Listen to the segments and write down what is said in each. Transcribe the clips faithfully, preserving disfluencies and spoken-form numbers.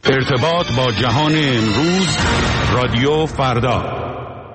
ارتباط با جهان امروز، رادیو فردا.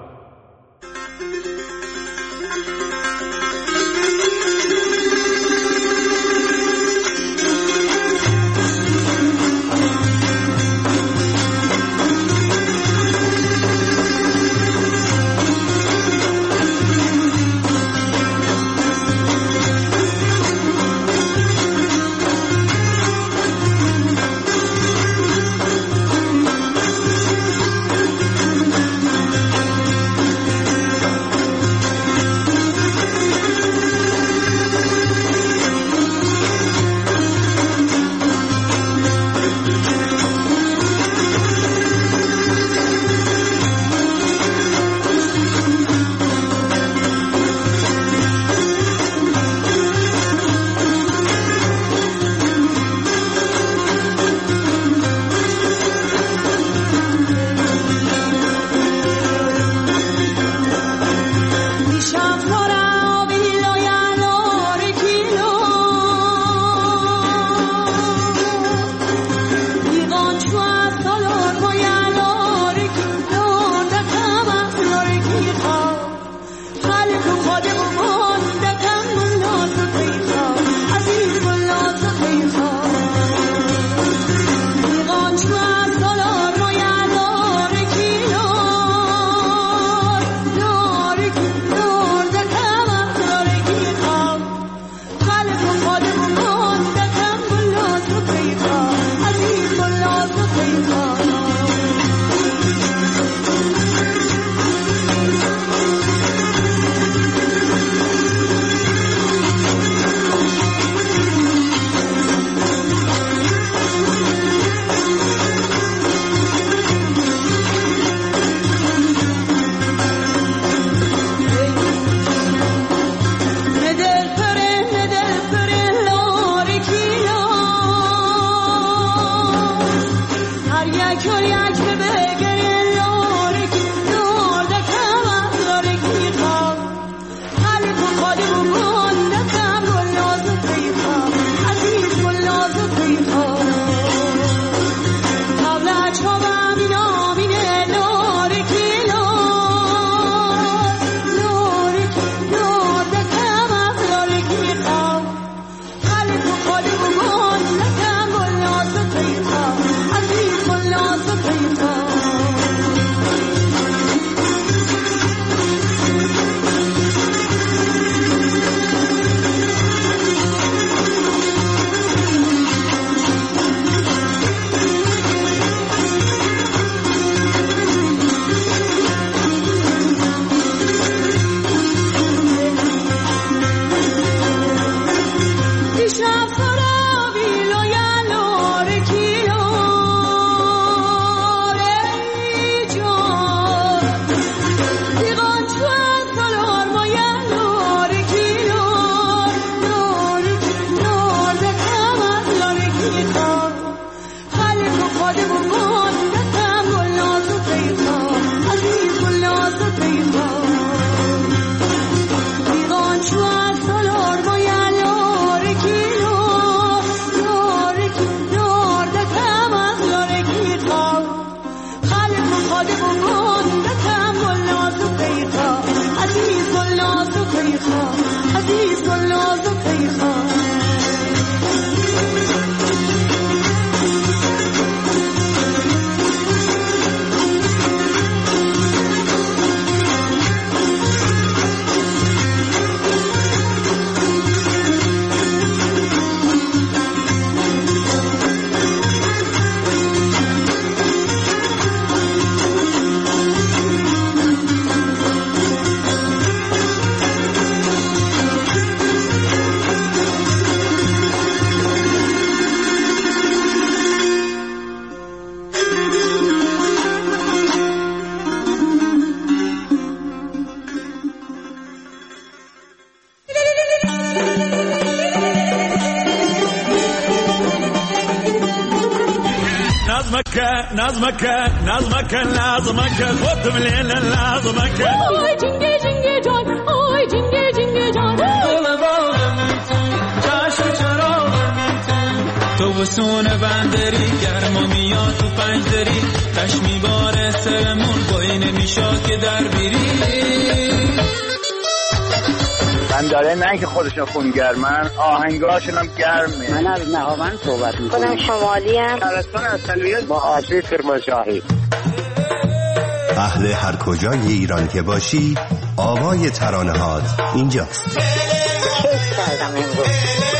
نظمك نظمك لازمك خد من الليل لازمك اوه جنگه جنگه جان اوه جنگه جنگه جان دل باغ میتن چشم چراغ میتن تو بسون بندری گرما میاد تو پنجدری تش میباره سرمون بایی نمیشاد که در بیری من داره نه که خودشون خونگرمن آهنگاشون هم گرمه. من از نهاوند صحبت میکنم. خودم شمالی ام. ترستان اصلیت با آسی کرمانشاهی. اهل هر کجای ایران که باشی آوای ترانه‌هات اینجاست. کیف کردم امروز.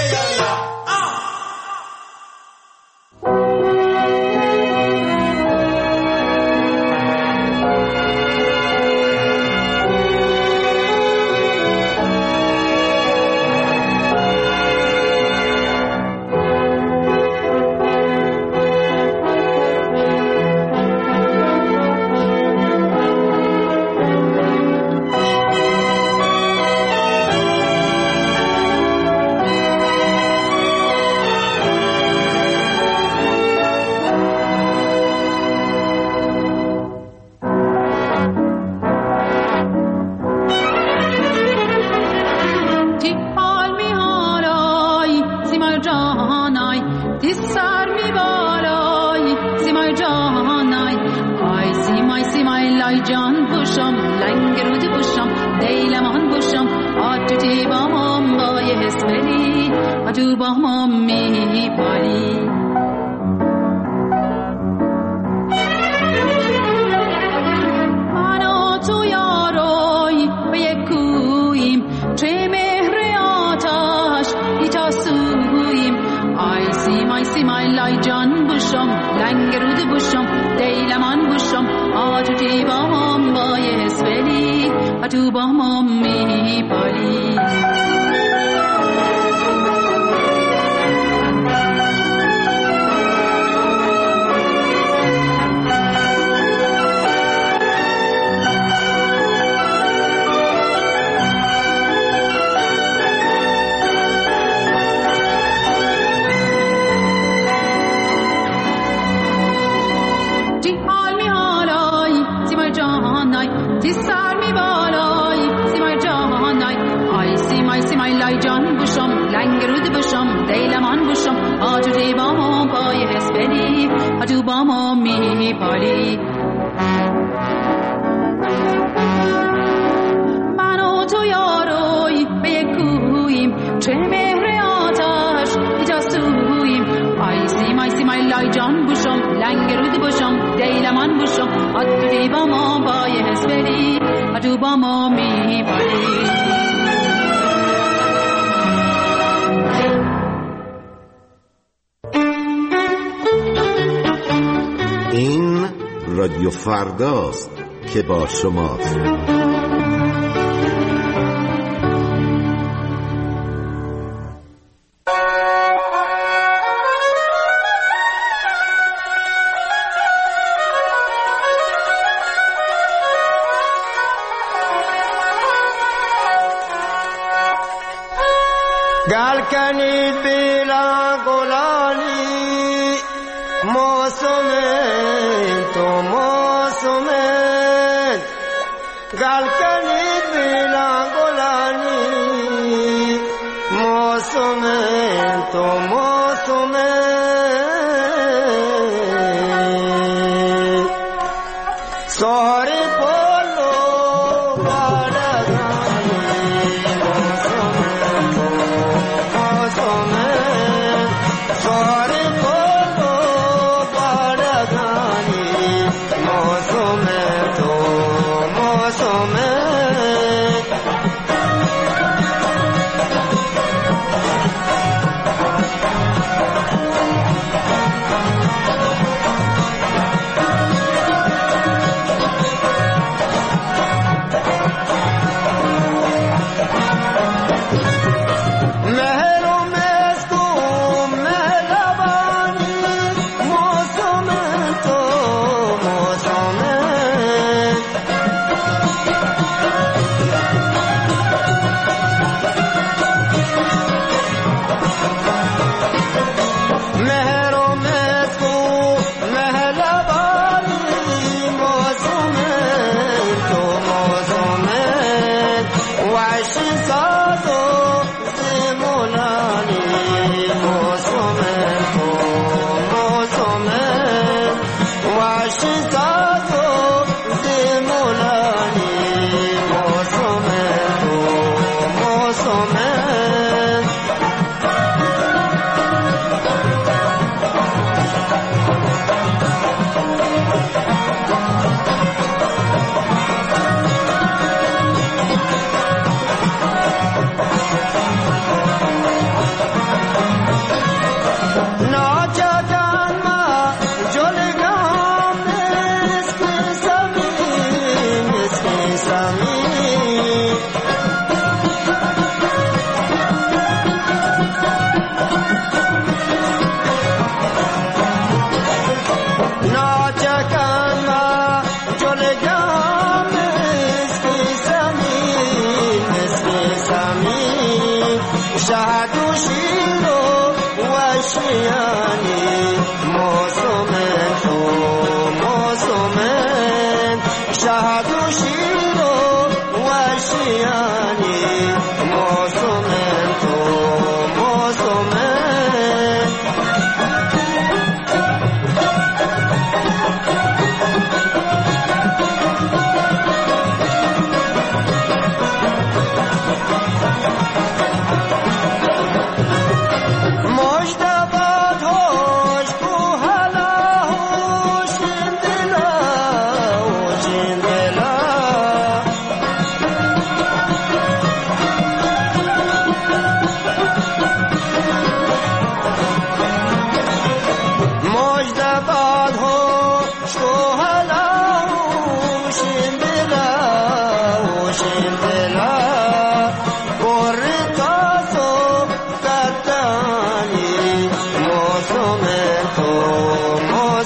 این رادیو فرداست که با شماست. گل کنید بیلا گلانی موسم تو موسم گل کنید بیلا گلانی موسم تو موسم سوری پولو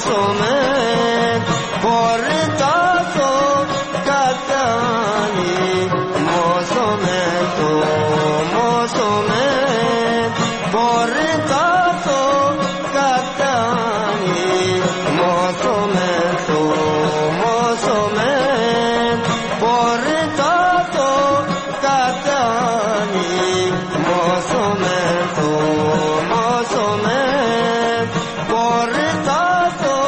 موسم پر تاز و کتانی موسم تو موسم پر تاز و کتانی موسم تو موسم پر تاز و کتانی موسم تو موسم پر تاز و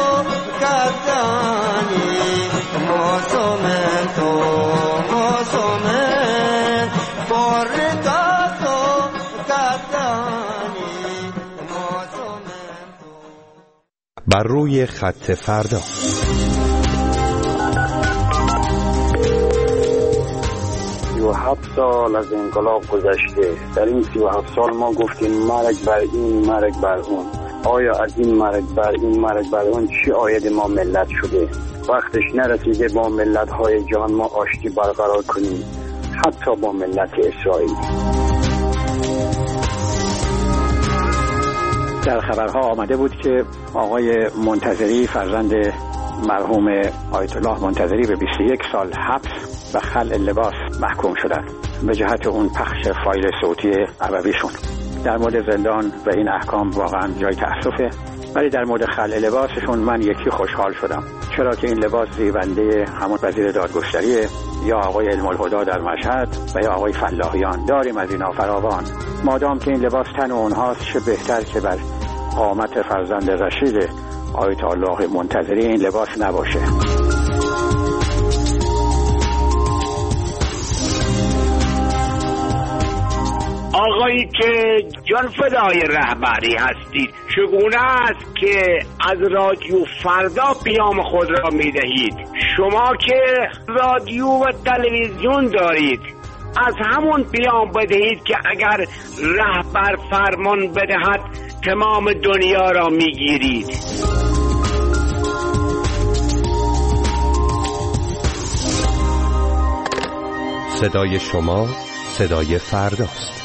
کتانی موسم تو موسم پر تاز و کتانی موسم تو. بر روی خط فردا. سی و هفت سال از انقلاب گذشته. در این سی و هفت سال ما گفتیم مرگ بر این مرگ بر اون. آیا از این مرگ بر این مرگ بر اون چی عاید ما ملت شده؟ وقتش نرسیده با ملت های جهان ما آشتی برقرار کنیم، حتی با ملت اسرائیل. در خبرها آمده بود که آقای منتظری فرزند مرحوم آیت الله منتظری به بیست و یک سال حبس و خلع لباس محکوم شدند به جهت اون پخش فایل صوتی ابویشون. در مورد زندان و این احکام واقعا جای تأسفه، ولی در مورد خلع لباسشون من یکی خوشحال شدم، چرا که این لباس زیبنده همون وزیر دادگستریه یا آقای علم الهدی در مشهد و یا آقای فلاحیان. داریم از اینا فراوان. مادام که این لباس تن اونهاست، چه بهتر که بر قامت فرزند رشید آیت الله منتظری این لباس نباشه. آقایی که جان فدای رهبری هستید، چگونه است که از رادیو فردا پیام خود را می دهید؟ شما که رادیو و تلویزیون دارید، از همون پیام بدهید که اگر رهبر فرمان بدهد تمام دنیا را می گیرید. صدای شما صدای فرداست.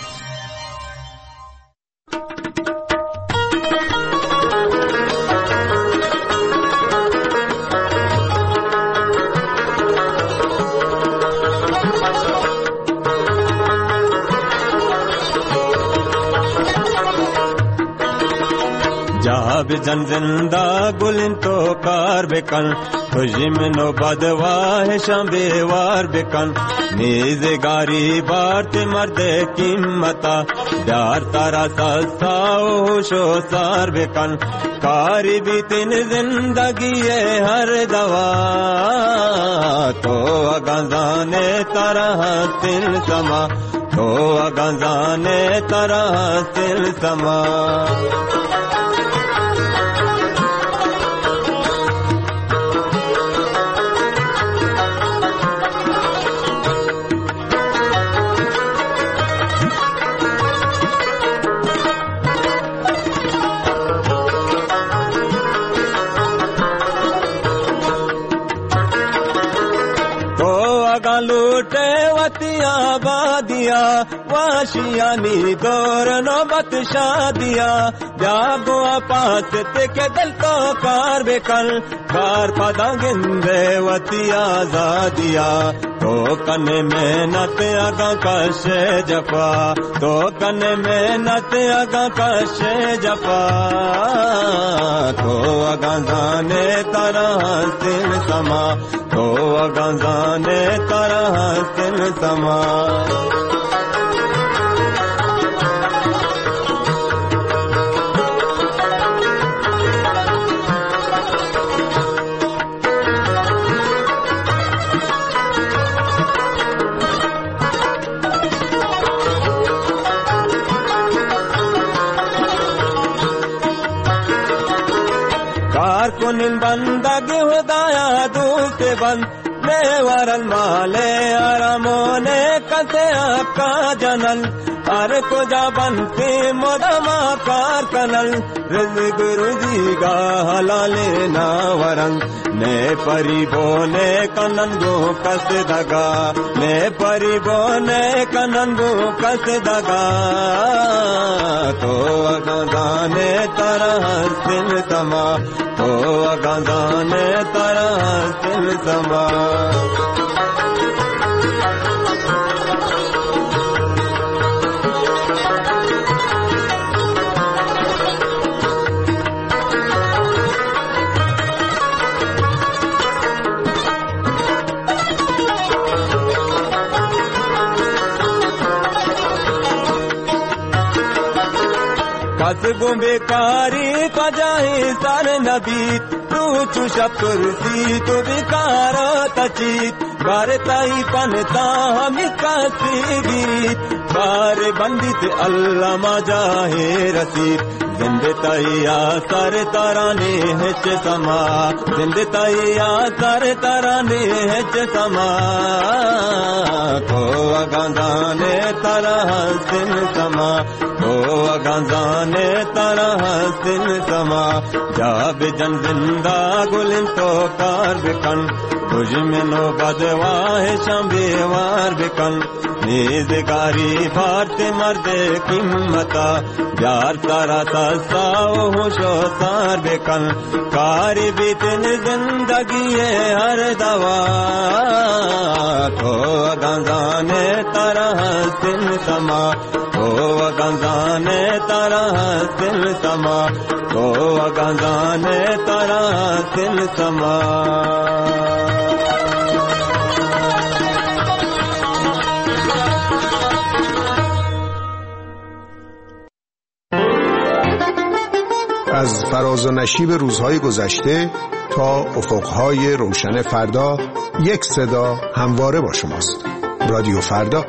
بجن زندہ گلن تو کار بکن خوشی میں نو بدواہ شام بیوار بکن نیزگاری بارت مرد قیمتا دار تارا ساو شو سار بکن کاری بھی تین زندگی ہر دوا تو اگانزانے طرح تل سما تو اگانزانے طرح تل سما लूटे वतिया बादिया वाशियानी दौर नौबत शादिया जागो पास के दिल तो कार बेकल कार पदा गिंदे वतिया जादिया तो कने मेहनत अगा कशे जफा तो कने मेहनत अगा कशे जफा तो अगा जाने तरह सिल समा तो अगा जाने तरह सिल समा कारकुन बंदगी खुदाया दूत बंद ने वरल माले आरामोने कसे आपका जनल अरे कुजा बनते मोदमा कार कनल रिज़्क़ रुज़ीगा हलाले ना वरंग ने परिबोने कनंगो कस दगा ने परिबोने कनंगो कस दगा तो अगदाने तरह सिल समा तो अगदाने तरह सिल समा कसबों बेकारी पजाए सर नबी तू चुशपुर सी तो बेकार तचीत बारताई पनता हम कासीगीत बार बंदित अल्लाह मजाहे रसीद जिंदताया सर तराने हिच समा जिंदताया सर तराने हिच समा को अगंदाने तरह सिन समा को अगंदाने तरह सिन समा जाब जन जिंदा गुलिन तो कार बिकन तुझ में नो बदवाह शंबेवार बिकन निज़गारी भारत मर्दे कीमता यार तारा साओ होशो सार बेकन कारी बीतन जिंदगी हर दवा तो गंजाने तरह सिन समा तो गंजाने तरह सिन समा तो गंजाने तरह सिन समा از فراز و نشیب روزهای گذشته تا افقهای روشن فردا یک صدا همواره با شماست. رادیو فردا.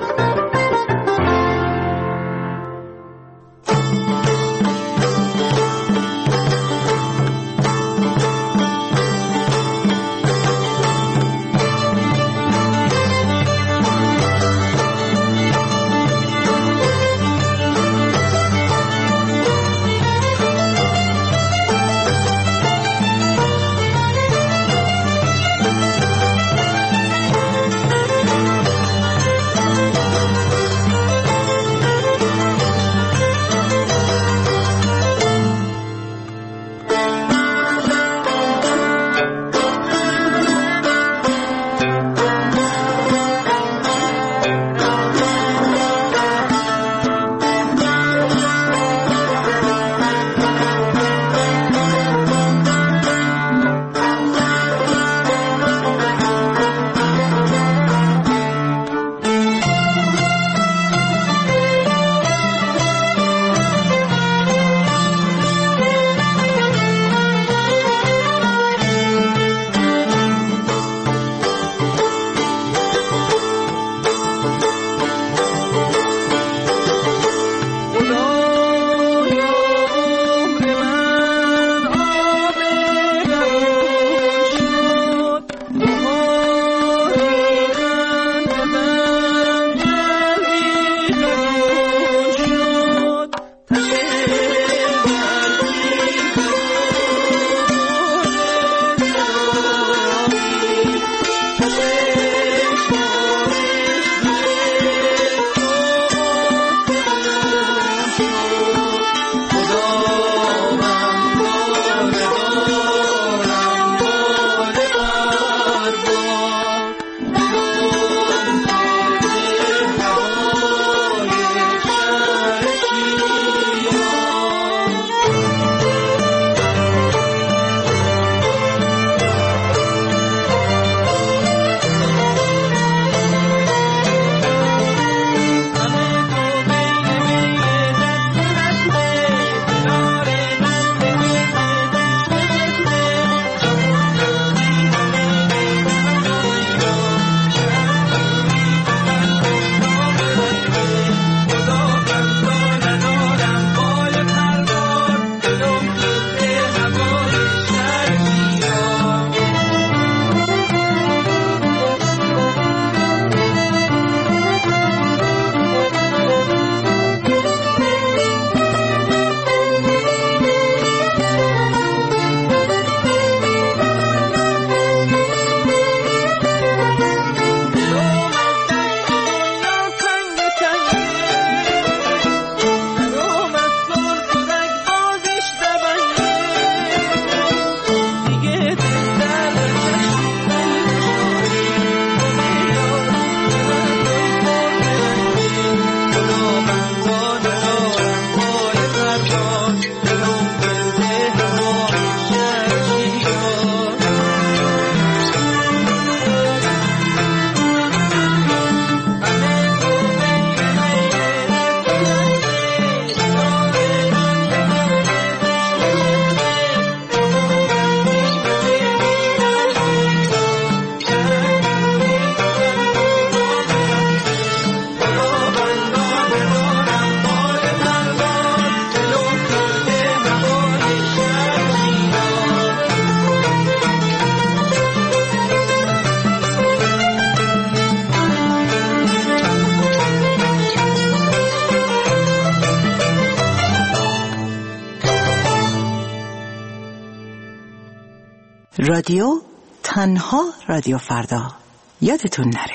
رادیو تنها رادیو فردا یادتون نره.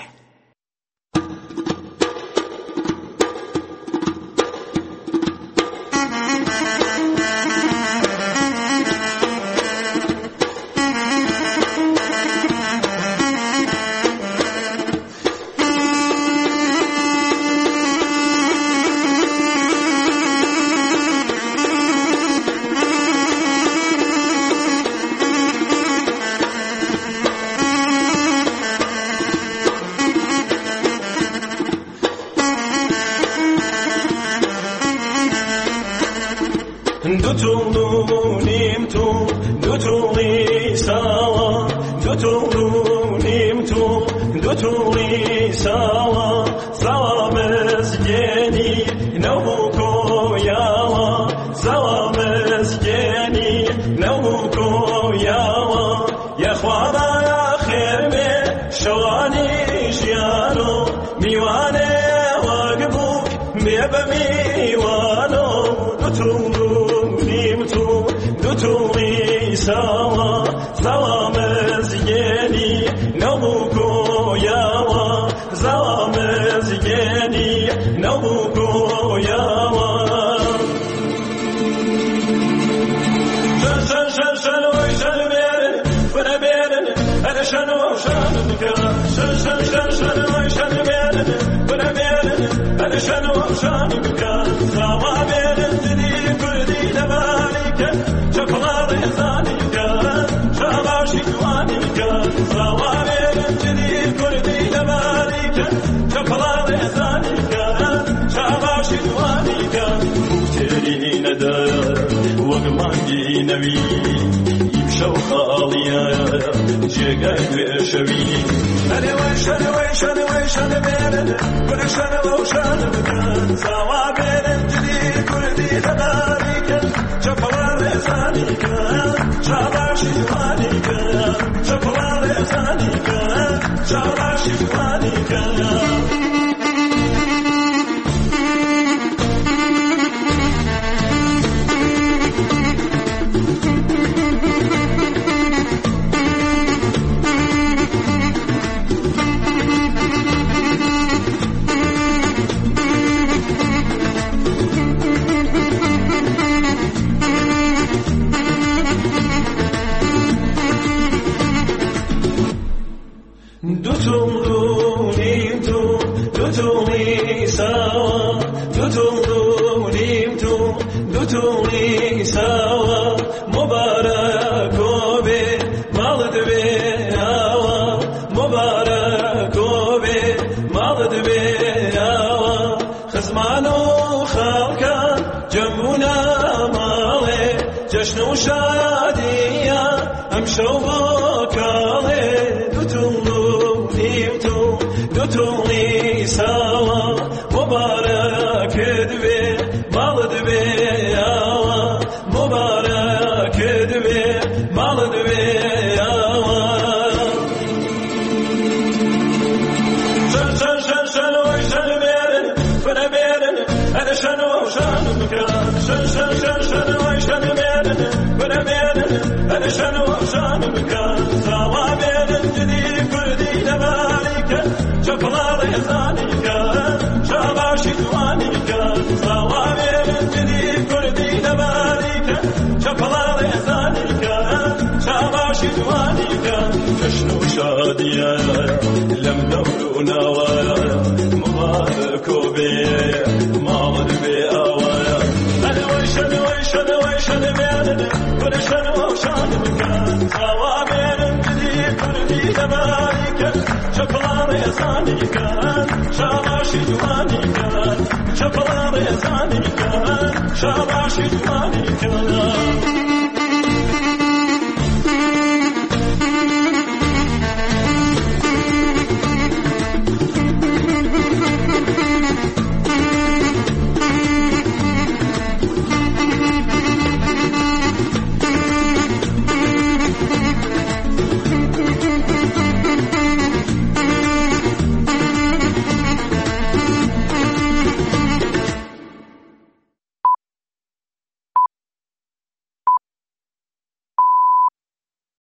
Shabashi Dwani